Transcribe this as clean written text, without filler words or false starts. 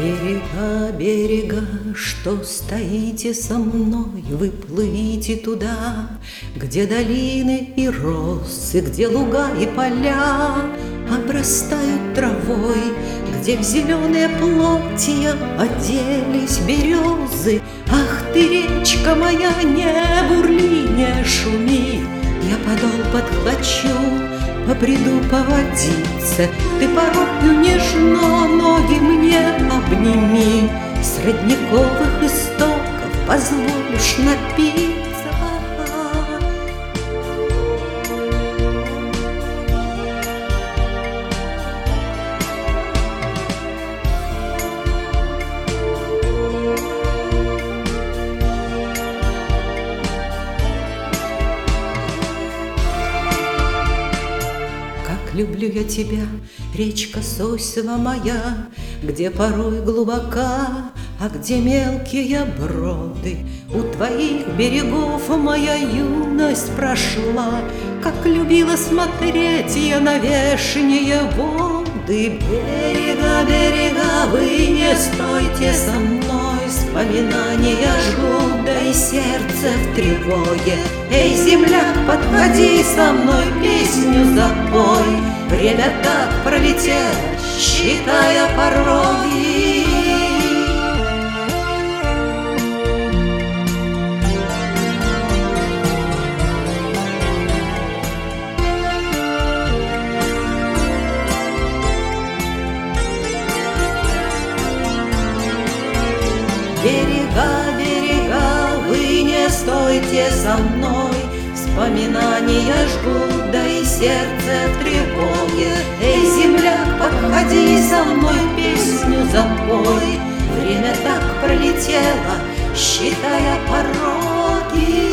Берега, берега, что стоите со мной, вы плывите туда, где долины и росы, где луга и поля обрастают травой, где в зеленые плотья оделись березы. Ах ты, речка моя, не бурли, не шуми, я подол подхвачу, поприду поводиться. Ты порой нежно ноги мне обними, с родниковых истоков позволишь напиться. Люблю я тебя, речка Сосьва моя, где порой глубока, а где мелкие броды. У твоих берегов моя юность прошла, как любила смотреть я на вешние воды. Берега, берега, вы не стойте со мной, вспоминания жгут, да и сердце в тревоге. Эй, земляк, подходи со мной, песню запой. Время так пролетело, считая пороги. Берега, берега, вы не стойте со мной, вспоминания жгут, да и сердце в тревоге. Эй, земляк, подходи со мной, песню запой. Время так пролетело, считая пороги.